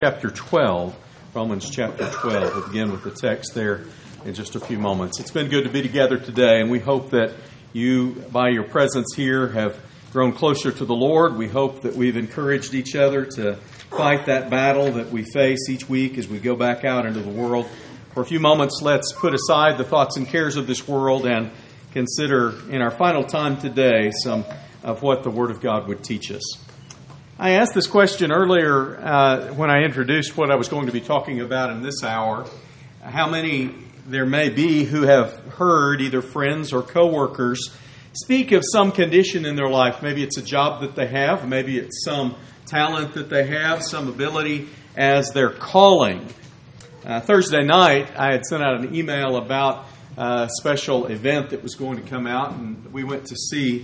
Chapter 12, Romans chapter 12. We'll begin with the text there in just a few moments. It's been good to be together today, and we hope that you, by your presence here, have grown closer to the Lord. We hope that we've encouraged each other to fight that battle that we face each week as we go back out into the world. For a few moments, let's put aside the thoughts and cares of this world and consider in our final time today some of what the Word of God would teach us. I asked this question earlier when I introduced what I was going to be talking about in this hour, how many there may be who have heard either friends or coworkers speak of some condition in their life. Maybe it's a job that they have, maybe it's some talent that they have, some ability as their calling. Thursday night, I had sent out an email about a special event that was going to come out, and we went to see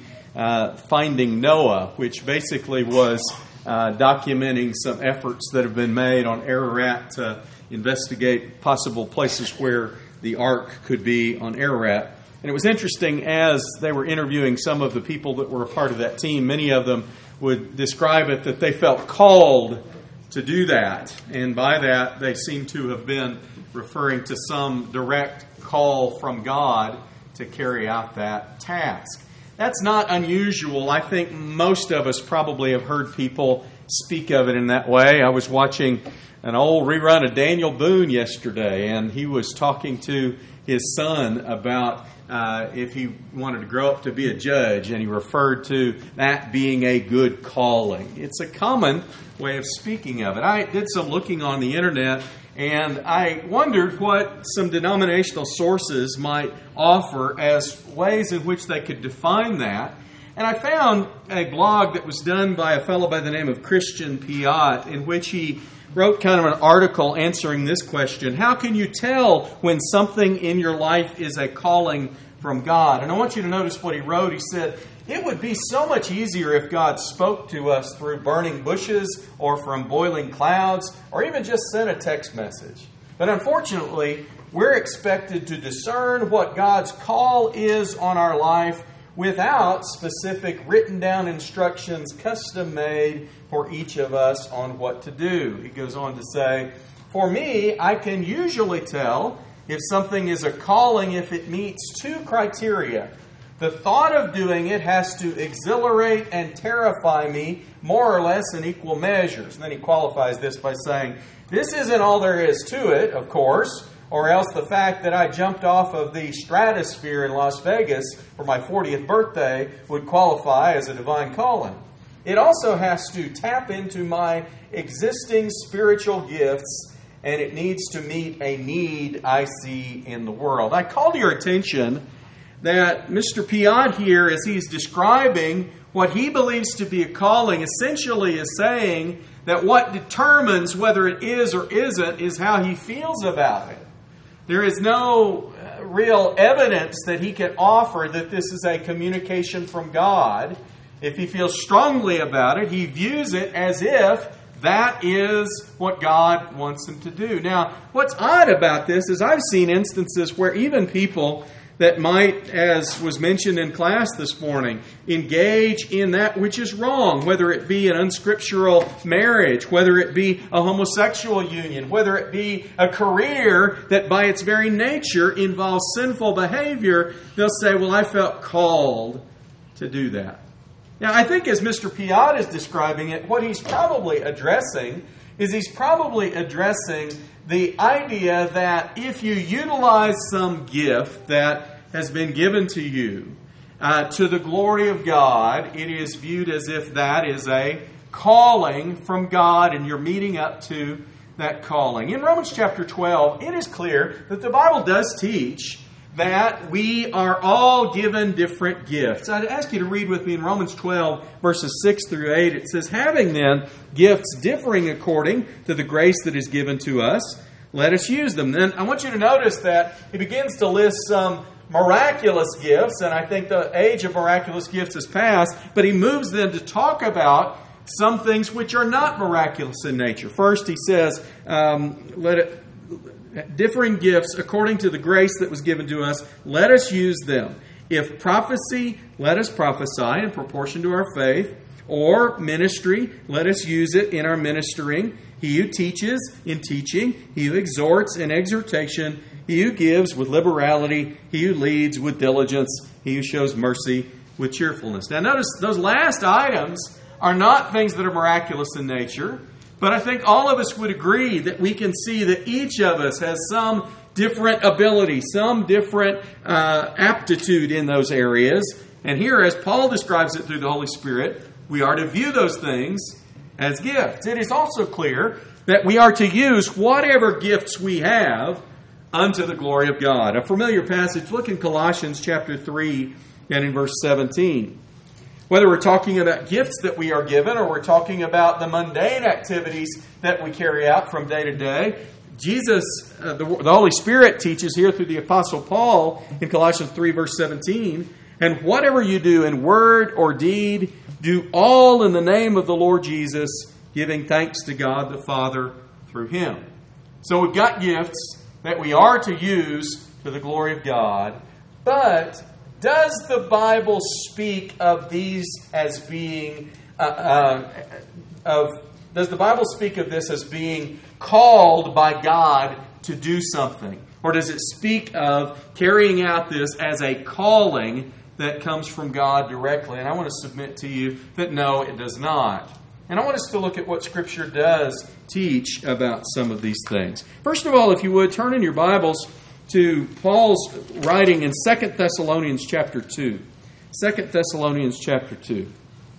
Finding Noah, which basically was documenting some efforts that have been made on Ararat to investigate possible places where the ark could be on Ararat. And it was interesting as they were interviewing some of the people that were a part of that team. Many of them would describe it that they felt called to do that. And by that, they seem to have been referring to some direct call from God to carry out that task. That's not unusual. I think most of us probably have heard people speak of it in that way. I was watching an old rerun of Daniel Boone yesterday, and he was talking to his son about if he wanted to grow up to be a judge, and he referred to that being a good calling. It's a common way of speaking of it. I did some looking on the internet, and I wondered what some denominational sources might offer as ways in which they could define that. And I found a blog that was done by a fellow by the name of Christian Piat, in which he wrote kind of an article answering this question: how can you tell when something in your life is a calling from God? And I want you to notice what he wrote. He said, it would be so much easier if God spoke to us through burning bushes or from boiling clouds or even just sent a text message. But unfortunately, we're expected to discern what God's call is on our life without specific written down instructions custom made for each of us on what to do. He goes on to say, for me, I can usually tell if something is a calling if it meets two criteria. The thought of doing it has to exhilarate and terrify me more or less in equal measures. And then he qualifies this by saying, this isn't all there is to it, of course, or else the fact that I jumped off of the stratosphere in Las Vegas for my 40th birthday would qualify as a divine calling. It also has to tap into my existing spiritual gifts, and it needs to meet a need I see in the world. I call to your attention that Mr. Piat here, as he's describing what he believes to be a calling, essentially is saying that what determines whether it is or isn't is how he feels about it. There is no real evidence that he can offer that this is a communication from God. If he feels strongly about it, he views it as if that is what God wants him to do. Now, what's odd about this is I've seen instances where even people that might, as was mentioned in class this morning, engage in that which is wrong, whether it be an unscriptural marriage, whether it be a homosexual union, whether it be a career that by its very nature involves sinful behavior. They'll say, well, I felt called to do that. Now, I think as Mr. Piat is describing it, what he's probably addressing is the idea that if you utilize some gift that has been given to you to the glory of God, it is viewed as if that is a calling from God and you're meeting up to that calling. In Romans chapter 12, it is clear that the Bible does teach that we are all given different gifts. I'd ask you to read with me in Romans 12, verses 6 through 8. It says, having then gifts differing according to the grace that is given to us, let us use them. Then I want you to notice that he begins to list some miraculous gifts, and I think the age of miraculous gifts is past, but he moves then to talk about some things which are not miraculous in nature. First, he says, differing gifts according to the grace that was given to us, let us use them. If prophecy, let us prophesy in proportion to our faith. Or ministry, let us use it in our ministering. He who teaches in teaching, he who exhorts in exhortation, he who gives with liberality, he who leads with diligence, he who shows mercy with cheerfulness. Now notice those last items are not things that are miraculous in nature, but I think all of us would agree that we can see that each of us has some different ability, some different aptitude in those areas. And here, as Paul describes it through the Holy Spirit, we are to view those things as gifts. It is also clear that we are to use whatever gifts we have unto the glory of God. A familiar passage, look in Colossians chapter 3 and in verse 17. Whether we're talking about gifts that we are given or we're talking about the mundane activities that we carry out from day to day, Jesus, the Holy Spirit teaches here through the Apostle Paul in Colossians 3 verse 17, and whatever you do in word or deed, do all in the name of the Lord Jesus, giving thanks to God the Father through Him. So we've got gifts that we are to use to the glory of God, but does the Bible speak of these as being does the Bible speak of this as being called by God to do something? Or does it speak of carrying out this as a calling that comes from God directly? And I want to submit to you that no, it does not. And I want us to look at what Scripture does teach about some of these things. First of all, if you would, turn in your Bibles to Paul's writing in 2 Thessalonians chapter 2. 2 Thessalonians chapter 2.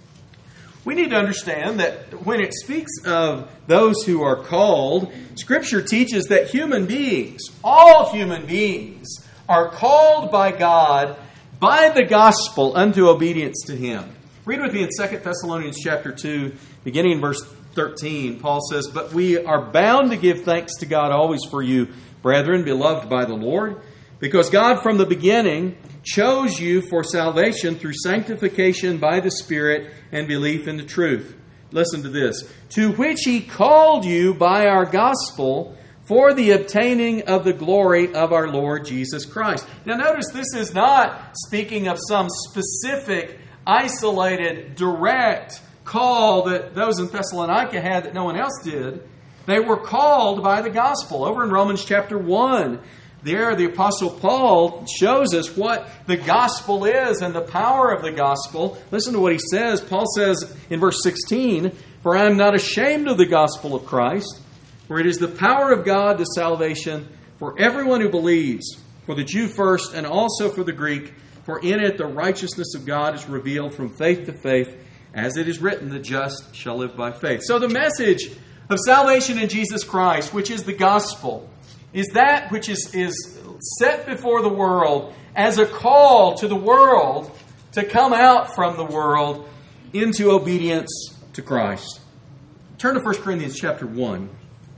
We need to understand that when it speaks of those who are called, Scripture teaches that human beings, all human beings, are called by God by the gospel unto obedience to Him. Read with me in 2 Thessalonians chapter 2, beginning in verse 13. Paul says, "But we are bound to give thanks to God always for you, brethren, beloved by the Lord, because God from the beginning chose you for salvation through sanctification by the Spirit and belief in the truth." Listen to this. "To which He called you by our gospel for the obtaining of the glory of our Lord Jesus Christ." Now notice this is not speaking of some specific, isolated, direct call that those in Thessalonica had that no one else did. They were called by the gospel. Over in Romans chapter 1, there the Apostle Paul shows us what the gospel is and the power of the gospel. Listen to what he says. Paul says in verse 16, "For I am not ashamed of the gospel of Christ, for it is the power of God to salvation for everyone who believes, for the Jew first and also for the Greek. For in it the righteousness of God is revealed from faith to faith, as it is written, the just shall live by faith." So the message of salvation in Jesus Christ, which is the gospel, is that which is set before the world as a call to the world to come out from the world into obedience to Christ. Turn to 1 Corinthians chapter 1.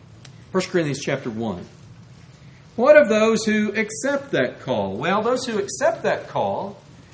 1 Corinthians chapter 1. What of those who accept that call? Well, those who accept that call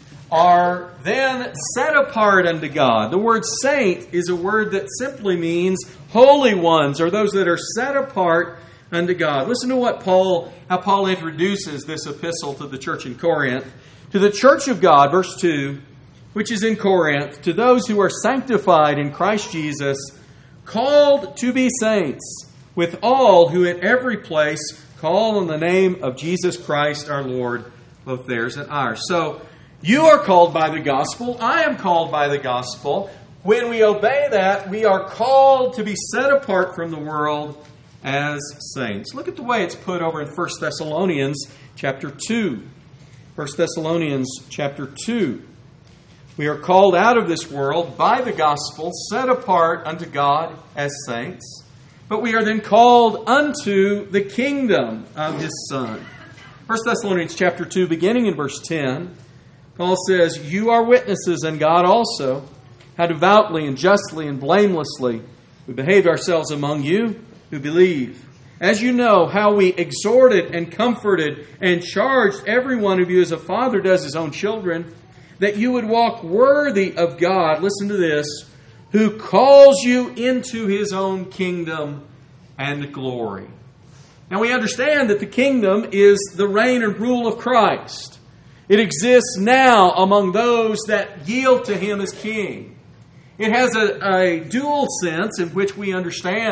are then set apart unto God. The word saint is a word that simply means holy ones, or those that are set apart unto God. Listen to how Paul introduces this epistle to the church in Corinth. "To the church of God," verse 2, "which is in Corinth, to those who are sanctified in Christ Jesus, called to be saints, with all who in every place call on the name of Jesus Christ our Lord," both theirs and ours. So, you are called by the gospel. I am called by the gospel. When we obey that, we are called to be set apart from the world as saints. Look at the way it's put over in 1 Thessalonians chapter 2. 1 Thessalonians chapter 2. "We are called out of this world by the gospel, set apart unto God as saints. But we are then called unto the kingdom of His Son." 1 Thessalonians chapter 2, beginning in verse 10, Paul says, "You are witnesses, and God also, how devoutly and justly and blamelessly we behaved ourselves among you who believe. As you know, how we exhorted and comforted and charged every one of you as a father does his own children, that you would walk worthy of God," listen to this, "who calls you into His own kingdom and glory." Now we understand that the kingdom is the reign and rule of Christ. It exists now among those that yield to Him as King. It has a dual sense in which we understand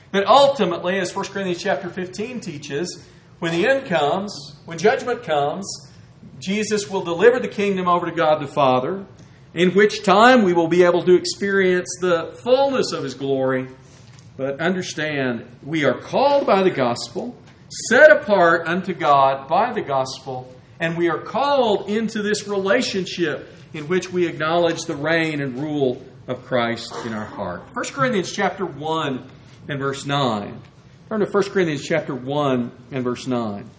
That ultimately, as 1 Corinthians chapter 15 teaches, when the end comes, when judgment comes, Jesus will deliver the kingdom over to God the Father, in which time we will be able to experience the fullness of His glory. But understand, we are called by the gospel, set apart unto God by the gospel, and we are called into this relationship in which we acknowledge the reign and rule of Christ in our heart. 1 Corinthians chapter 1 and verse 9. Turn to 1 Corinthians chapter 1 and verse 9.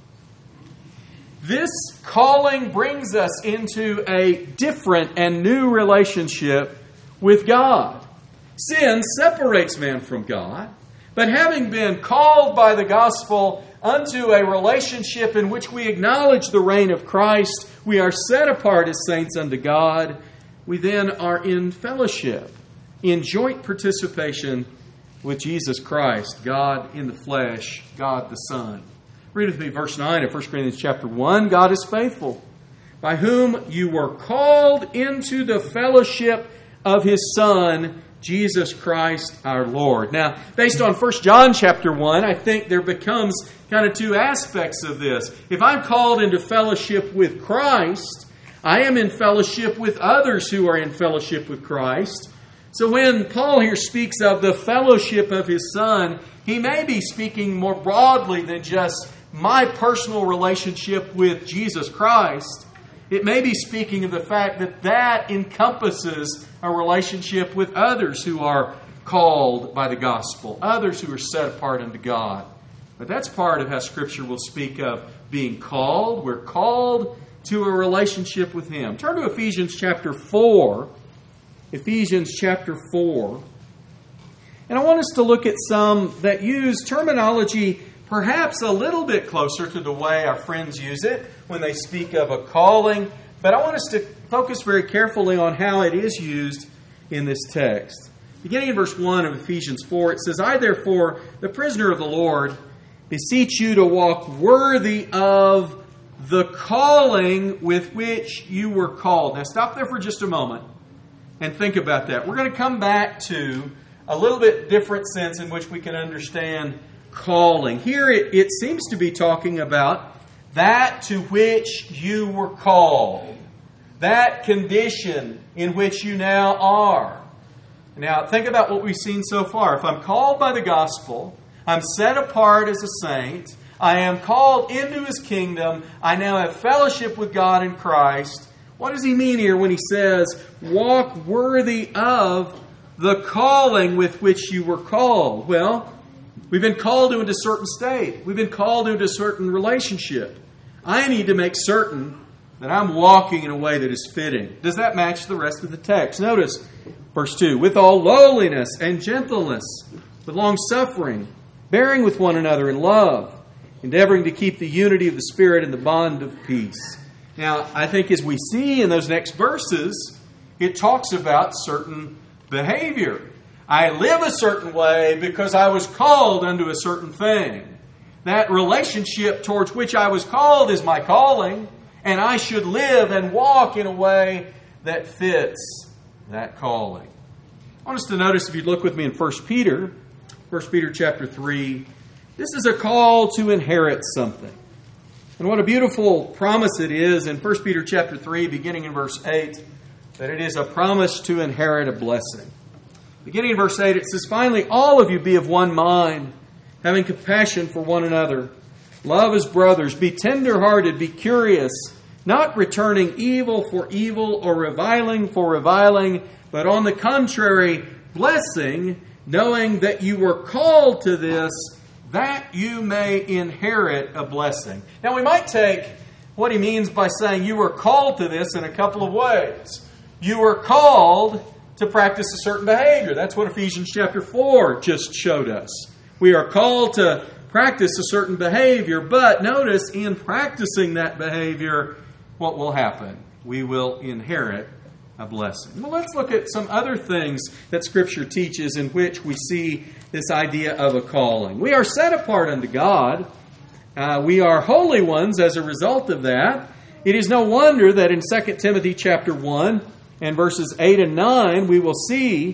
This calling brings us into a different and new relationship with God. Sin separates man from God, but having been called by the gospel unto a relationship in which we acknowledge the reign of Christ, we are set apart as saints unto God, we then are in fellowship, in joint participation with Jesus Christ, God in the flesh, God the Son. Read with me verse 9 of 1 Corinthians chapter 1. God is faithful, by whom you were called into the fellowship of His Son, Jesus Christ our Lord. Now, based on 1 John chapter 1, I think there becomes kind of two aspects of this. If I'm called into fellowship with Christ, I am in fellowship with others who are in fellowship with Christ. So when Paul here speaks of the fellowship of His Son, he may be speaking more broadly than just my personal relationship with Jesus Christ. It may be speaking of the fact that that encompasses a relationship with others who are called by the gospel, others who are set apart unto God. But that's part of how Scripture will speak of being called. We're called to a relationship with Him. Turn to Ephesians chapter 4. Ephesians chapter 4. And I want us to look at some that use terminology perhaps a little bit closer to the way our friends use it when they speak of a calling. But I want us to focus very carefully on how it is used in this text. Beginning in verse 1 of Ephesians 4, it says, I therefore, the prisoner of the Lord, beseech you to walk worthy of the calling with which you were called. Now stop there for just a moment and think about that. We're going to come back to a little bit different sense in which we can understand calling. Here it seems to be talking about that to which you were called. That condition in which you now are. Now think about what we've seen so far. If I'm called by the gospel, I'm set apart as a saint, I am called into His kingdom, I now have fellowship with God in Christ. What does he mean here when he says, walk worthy of the calling with which you were called? Well, we've been called into a certain state. We've been called into a certain relationship. I need to make certain that I'm walking in a way that is fitting. Does that match the rest of the text? Notice verse 2. With all lowliness and gentleness, with long suffering, bearing with one another in love, endeavoring to keep the unity of the Spirit in the bond of peace. Now, I think as we see in those next verses, it talks about certain behavior. I live a certain way because I was called unto a certain thing. That relationship towards which I was called is my calling, and I should live and walk in a way that fits that calling. I want us to notice, if you look with me in 1 Peter chapter 3, this is a call to inherit something. And what a beautiful promise it is in 1 Peter chapter 3, beginning in verse 8, that it is a promise to inherit a blessing. Beginning in verse 8, it says, Finally, all of you be of one mind, having compassion for one another. Love as brothers. Be tender-hearted. Be curious, not returning evil for evil or reviling for reviling, but on the contrary, blessing, knowing that you were called to this, that you may inherit a blessing. Now, we might take what he means by saying you were called to this in a couple of ways. You were called to practice a certain behavior. That's what Ephesians chapter 4 just showed us. We are called to practice a certain behavior, but notice in practicing that behavior, what will happen? We will inherit a blessing. Well, let's look at some other things that Scripture teaches in which we see this idea of a calling. We are set apart unto God. We are holy ones as a result of that. It is no wonder that in 2 Timothy chapter 1 and verses 8 and 9, we will see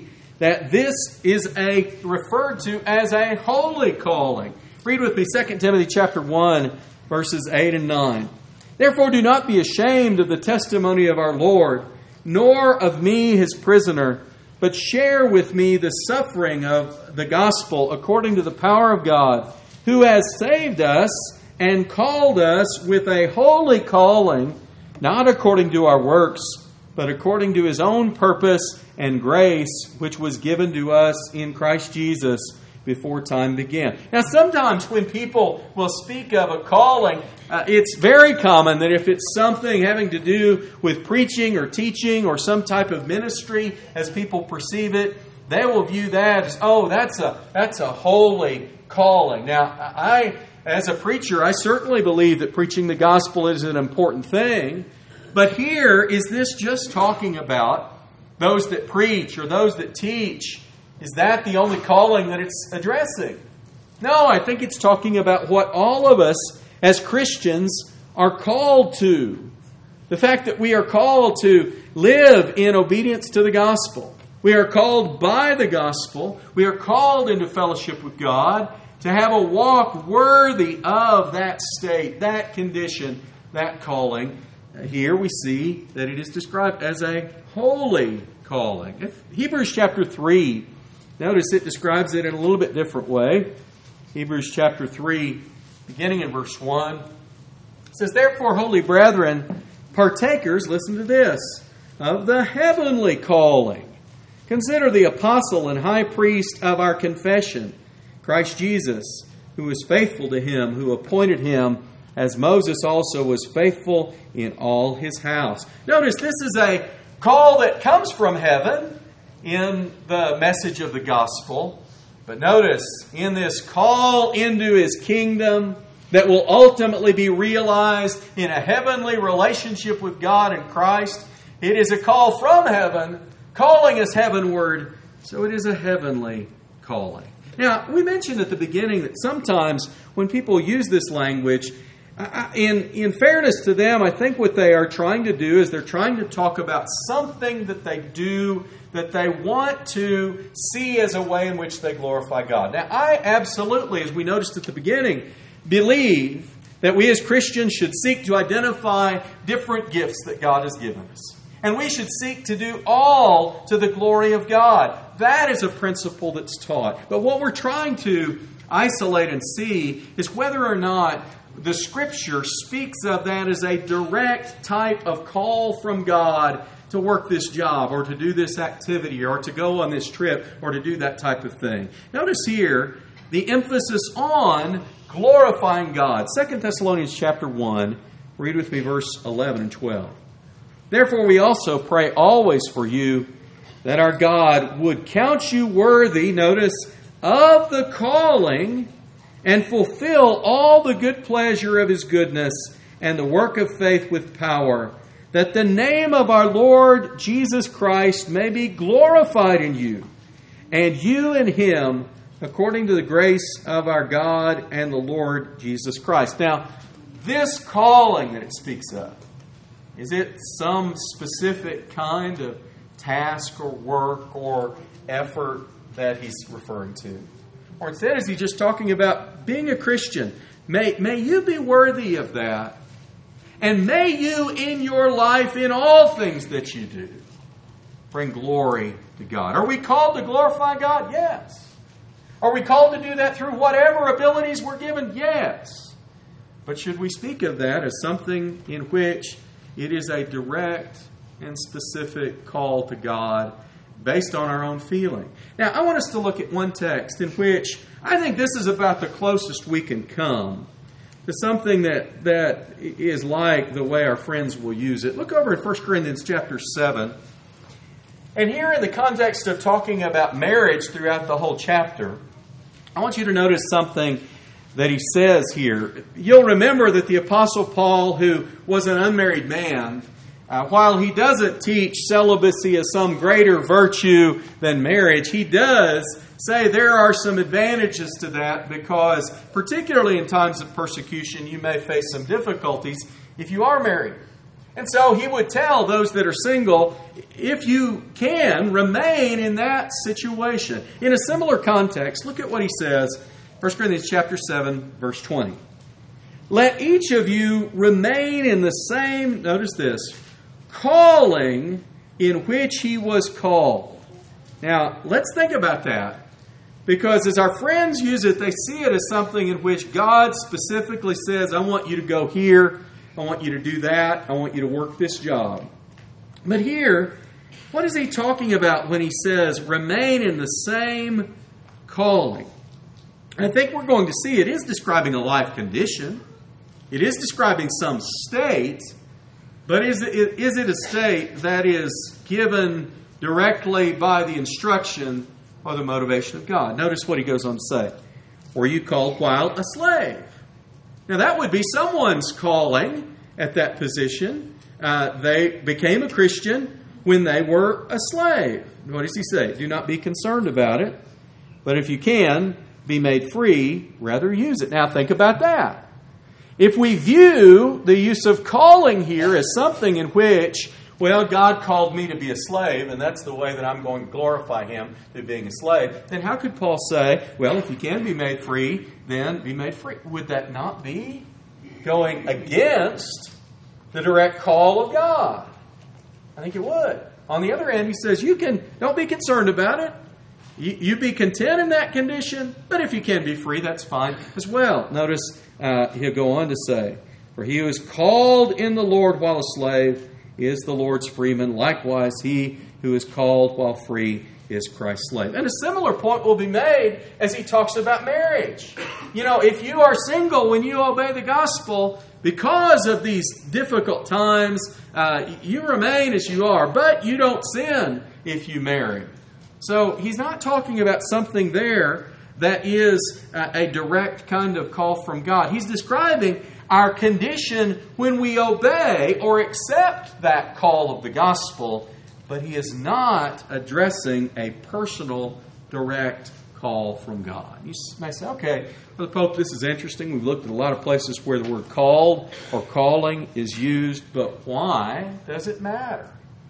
that this is referred to as a holy calling. Read with me 2 Timothy chapter 1, verses 8 and 9. Therefore do not be ashamed of the testimony of our Lord, nor of me his prisoner, but share with me the suffering of the gospel according to the power of God, who has saved us and called us with a holy calling, not according to our works, but according to his own purpose and grace, which was given to us in Christ Jesus before time began. Now, sometimes when people will speak of a calling, it's very common that if it's something having to do with preaching or teaching or some type of ministry, as people perceive it, they will view that as, oh, that's a holy calling. Now, as a preacher, I certainly believe that preaching the gospel is an important thing. But here, is this just talking about those that preach or those that teach? Is that the only calling that it's addressing? No, I think it's talking about what all of us as Christians are called to. The fact that we are called to live in obedience to the gospel. We are called by the gospel. We are called into fellowship with God to have a walk worthy of that state, that condition, that calling. Here we see that it is described as a holy calling. Hebrews chapter 3, notice it describes it in a little bit different way. Hebrews chapter 3, beginning in verse 1, it says, Therefore, holy brethren, partakers, listen to this, of the heavenly calling. Consider the apostle and high priest of our confession, Christ Jesus, who was faithful to him, who appointed him, as Moses also was faithful in all his house. Notice this is a call that comes from heaven in the message of the gospel. But notice, in this call into his kingdom that will ultimately be realized in a heavenly relationship with God and Christ, it is a call from heaven, calling us heavenward. So it is a heavenly calling. Now, we mentioned at the beginning that sometimes when people use this language, in fairness to them, I think what they are trying to do is they're trying to talk about something that they do that they want to see as a way in which they glorify God. Now, I absolutely, as we noticed at the beginning, believe that we as Christians should seek to identify different gifts that God has given us. And we should seek to do all to the glory of God. That is a principle that's taught. But what we're trying to isolate and see is whether or not the Scripture speaks of that as a direct type of call from God to work this job or to do this activity or to go on this trip or to do that type of thing. Notice here the emphasis on glorifying God. 2 Thessalonians chapter 1, read with me verse 11 and 12. Therefore we also pray always for you that our God would count you worthy, notice, of the calling and fulfill all the good pleasure of His goodness and the work of faith with power, that the name of our Lord Jesus Christ may be glorified in you, and you in Him, according to the grace of our God and the Lord Jesus Christ. Now, this calling that it speaks of, is it some specific kind of task or work or effort that he's referring to? Or instead, is he just talking about being a Christian? May you be worthy of that. And may you in your life, in all things that you do, bring glory to God. Are we called to glorify God? Yes. Are we called to do that through whatever abilities we're given? Yes. But should we speak of that as something in which it is a direct and specific call to God based on our own feeling? Now, I want us to look at one text in which I think this is about the closest we can come to something that is like the way our friends will use it. Look over at 1 Corinthians chapter 7. And here in the context of talking about marriage throughout the whole chapter, I want you to notice something that he says here. You'll remember that the Apostle Paul, who was an unmarried man, while he doesn't teach celibacy as some greater virtue than marriage, he does say there are some advantages to that because, particularly in times of persecution, you may face some difficulties if you are married. And so he would tell those that are single, if you can, remain in that situation. In a similar context, look at what he says, 1 Corinthians chapter 7, verse 20. Let each of you remain in the same, notice this, calling in which he was called. Now, let's think about that. Because as our friends use it, they see it as something in which God specifically says, I want you to go here, I want you to do that, I want you to work this job. But here, what is he talking about when he says, remain in the same calling? I think we're going to see it is describing a life condition. It is describing some state, but is it a state that is given directly by the instruction or the motivation of God? Notice what he goes on to say. Were you called while a slave? Now that would be someone's calling at that position. They became a Christian when they were a slave. What does he say? Do not be concerned about it, but if you can be made free, rather use it. Now think about that. If we view the use of calling here as something in which, well, God called me to be a slave, and that's the way that I'm going to glorify Him through being a slave, then how could Paul say, well, if you can be made free, then be made free? Would that not be going against the direct call of God? I think it would. On the other hand, he says, don't be concerned about it. You be content in that condition, but if you can be free, that's fine as well. Notice he'll go on to say, for he who is called in the Lord while a slave is the Lord's freeman. Likewise, he who is called while free is Christ's slave. And a similar point will be made as he talks about marriage. If you are single when you obey the gospel, because of these difficult times, you remain as you are, but you don't sin if you marry. So he's not talking about something there that is a direct kind of call from God. He's describing our condition when we obey or accept that call of the gospel, but he is not addressing a personal, direct call from God. You may say, okay, Brother Pope, this is interesting. We've looked at a lot of places where the word called or calling is used, but why does it matter?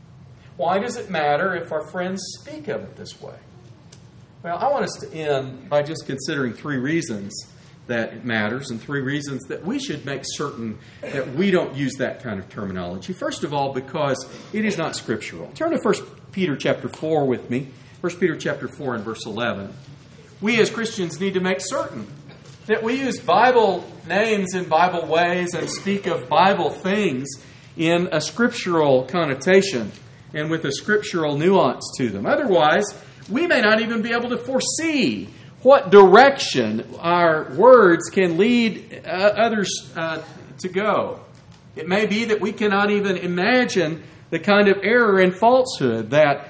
Why does it matter if our friends speak of it this way? Well, I want us to end by just considering 3 reasons that it matters and 3 reasons that we should make certain that we don't use that kind of terminology. First of all, because it is not scriptural. Turn to 1 Peter chapter 4 with me. 1 Peter chapter 4 and verse 11. We as Christians need to make certain that we use Bible names in Bible ways and speak of Bible things in a scriptural connotation and with a scriptural nuance to them. Otherwise, we may not even be able to foresee what direction our words can lead others to go. It may be that we cannot even imagine the kind of error and falsehood that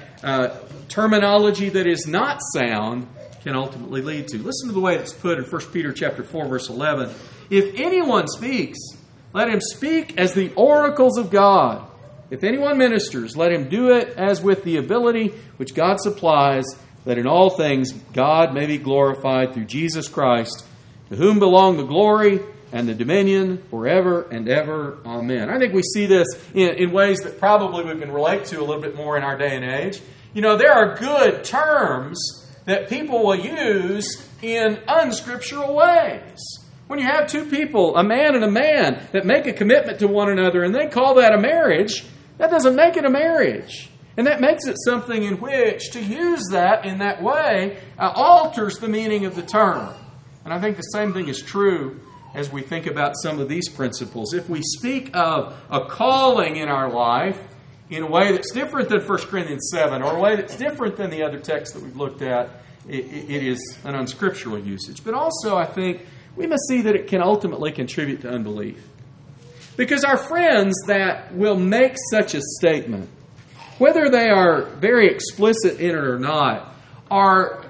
terminology that is not sound can ultimately lead to. Listen to the way it's put in 1 Peter chapter 4, verse 11. If anyone speaks, let him speak as the oracles of God. If anyone ministers, let him do it as with the ability which God supplies, that in all things God may be glorified through Jesus Christ, to whom belong the glory and the dominion forever and ever. Amen. I think we see this in ways that probably we can relate to a little bit more in our day and age. There are good terms that people will use in unscriptural ways. When you have 2 people, a man and a man, that make a commitment to one another and they call that a marriage, that doesn't make it a marriage. And that makes it something in which to use that in that way alters the meaning of the term. And I think the same thing is true as we think about some of these principles. If we speak of a calling in our life in a way that's different than 1 Corinthians 7 or a way that's different than the other texts that we've looked at, it is an unscriptural usage. But also, I think, we must see that it can ultimately contribute to unbelief. Because our friends that will make such a statement, whether they are very explicit in it or not, are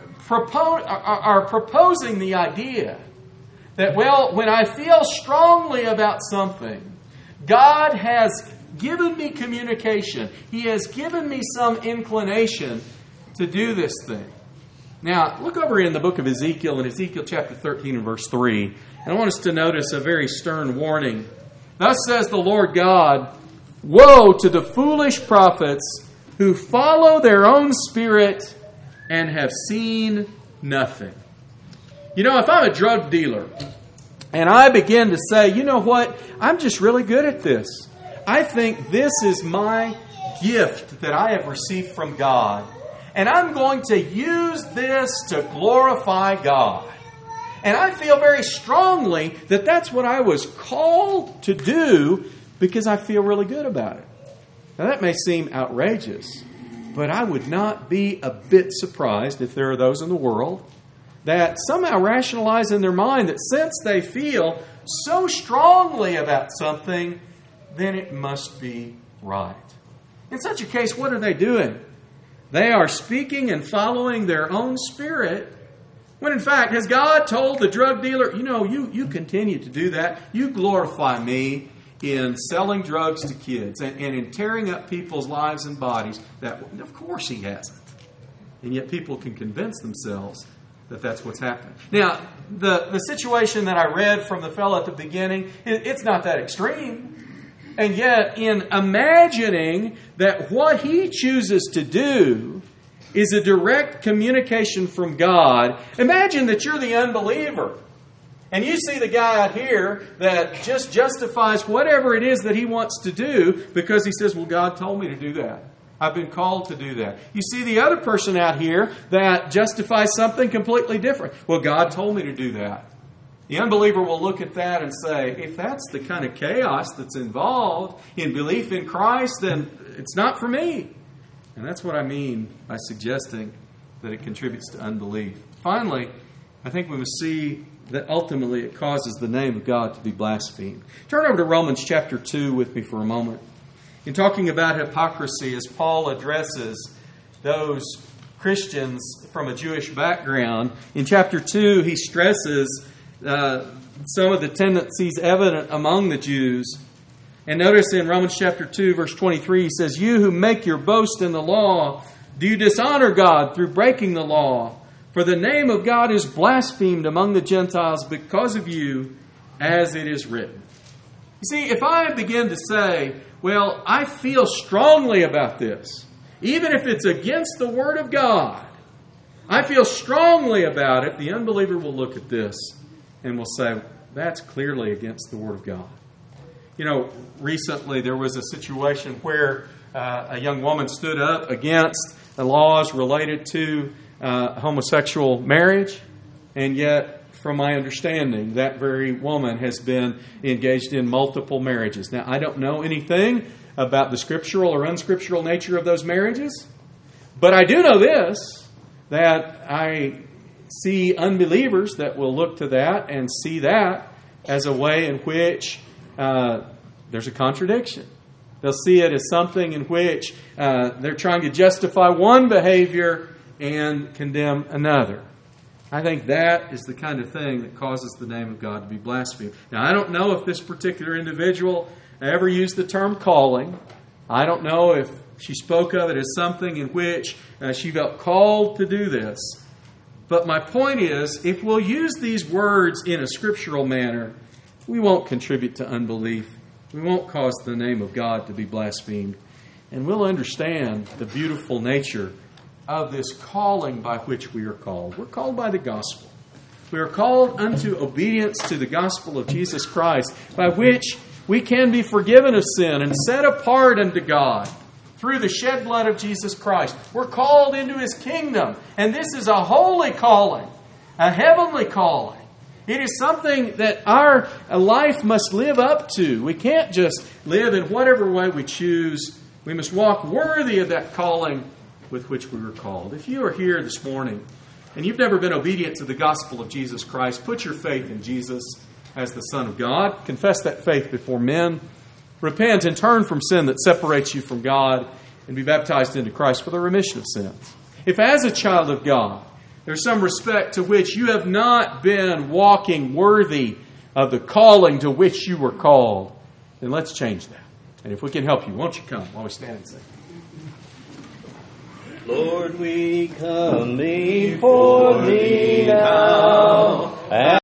proposing the idea that, well, when I feel strongly about something, God has given me communication. He has given me some inclination to do this thing. Now, look over in the book of Ezekiel, in Ezekiel chapter 13 and verse 3. And I want us to notice a very stern warning. Thus says the Lord God, Woe to the foolish prophets who follow their own spirit and have seen nothing. You know, if I'm a drug dealer and I begin to say, you know what, I'm just really good at this. I think this is my gift that I have received from God. And I'm going to use this to glorify God. And I feel very strongly that that's what I was called to do because I feel really good about it. Now that may seem outrageous, but I would not be a bit surprised if there are those in the world that somehow rationalize in their mind that since they feel so strongly about something, then it must be right. In such a case, what are they doing? They are speaking and following their own spirit, when in fact, has God told the drug dealer, you know, you continue to do that. You glorify me in selling drugs to kids and in tearing up people's lives and bodies. That, of course he hasn't. And yet people can convince themselves that that's what's happening. Now, the situation that I read from the fellow at the beginning, it's not that extreme. And yet, in imagining that what he chooses to do is a direct communication from God, imagine that you're the unbeliever. And you see the guy out here that just justifies whatever it is that he wants to do because he says, well, God told me to do that. I've been called to do that. You see the other person out here that justifies something completely different. Well, God told me to do that. The unbeliever will look at that and say, if that's the kind of chaos that's involved in belief in Christ, then it's not for me. And that's what I mean by suggesting that it contributes to unbelief. Finally, I think we must see that ultimately it causes the name of God to be blasphemed. Turn over to Romans chapter 2 with me for a moment. In talking about hypocrisy, as Paul addresses those Christians from a Jewish background, in chapter 2 he stresses some of the tendencies evident among the Jews. And notice in Romans chapter 2, verse 23, he says, you who make your boast in the law, do you dishonor God through breaking the law? For the name of God is blasphemed among the Gentiles because of you, as it is written. You see, if I begin to say, well, I feel strongly about this, even if it's against the Word of God, I feel strongly about it, the unbeliever will look at this and will say, that's clearly against the Word of God. You know, recently there was a situation where a young woman stood up against the laws related to homosexual marriage, and yet, from my understanding, that very woman has been engaged in multiple marriages. Now, I don't know anything about the scriptural or unscriptural nature of those marriages, but I do know this, that I see unbelievers that will look to that and see that as a way in which there's a contradiction. They'll see it as something in which they're trying to justify one behavior and condemn another. I think that is the kind of thing that causes the name of God to be blasphemed. Now, I don't know if this particular individual ever used the term calling. I don't know if she spoke of it as something in which she felt called to do this. But my point is, if we'll use these words in a scriptural manner, we won't contribute to unbelief. We won't cause the name of God to be blasphemed. And we'll understand the beautiful nature of this calling by which we are called. We're called by the gospel. We are called unto obedience to the gospel of Jesus Christ, by which we can be forgiven of sin and set apart unto God through the shed blood of Jesus Christ. We're called into His kingdom, and this is a holy calling, a heavenly calling. It is something that our life must live up to. We can't just live in whatever way we choose. We must walk worthy of that calling with which we were called. If you are here this morning and you've never been obedient to the gospel of Jesus Christ, put your faith in Jesus as the Son of God. Confess that faith before men. Repent and turn from sin that separates you from God, and be baptized into Christ for the remission of sins. If as a child of God, there's some respect to which you have not been walking worthy of the calling to which you were called, then let's change that. And if we can help you, won't you come while we stand and sing? Lord, we come before Thee now.